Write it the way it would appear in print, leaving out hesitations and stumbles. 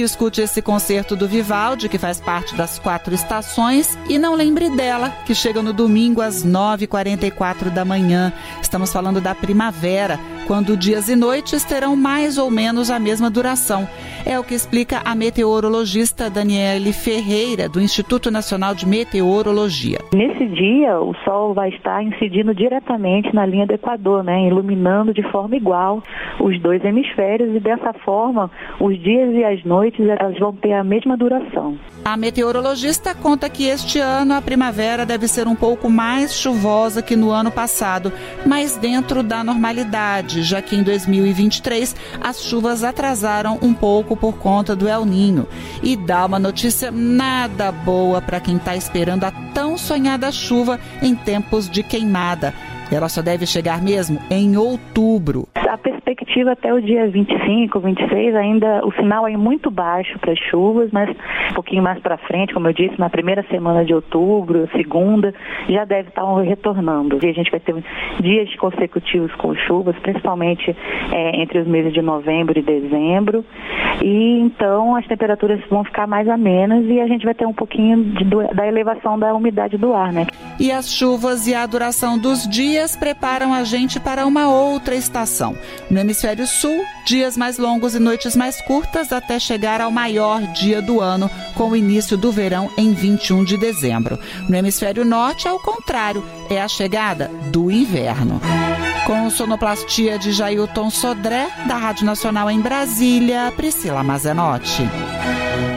escute esse concerto do Vivaldi, que faz parte das 4 estações, e não lembre dela, que chega no domingo às 9h44 da manhã. Estamos falando da primavera, quando dias e noites terão mais ou menos a mesma duração. É o que explica a meteorologista Daniele Ferreira, do Instituto Nacional de Meteorologia. Nesse dia, o Sol vai estar incidindo diretamente na linha do Equador, iluminando de forma igual os 2 hemisférios, e dessa forma, os dias e as noites elas vão ter a mesma duração. A meteorologista conta que este ano a primavera deve ser um pouco mais chuvosa que no ano passado, mas dentro da normalidade, já que em 2023 as chuvas atrasaram um pouco por conta do El Niño. E dá uma notícia nada boa para quem está esperando a tão sonhada chuva em tempos de queimada. Ela só deve chegar mesmo em outubro. A perspectiva até o dia 25, 26, ainda o sinal é muito baixo para as chuvas, mas um pouquinho mais para frente, como eu disse, na primeira semana de outubro, segunda, já deve estar retornando. E a gente vai ter dias consecutivos com chuvas, principalmente entre os meses de novembro e dezembro. E então as temperaturas vão ficar mais amenas e a gente vai ter um pouquinho da elevação da umidade do ar, E as chuvas e a duração dos dias preparam a gente para uma outra estação. No hemisfério sul, dias mais longos e noites mais curtas até chegar ao maior dia do ano, com o início do verão em 21 de dezembro. No hemisfério norte, ao contrário, é a chegada do inverno. Com sonoplastia de Jailton Sodré, da Rádio Nacional em Brasília, Priscila Mazenotti.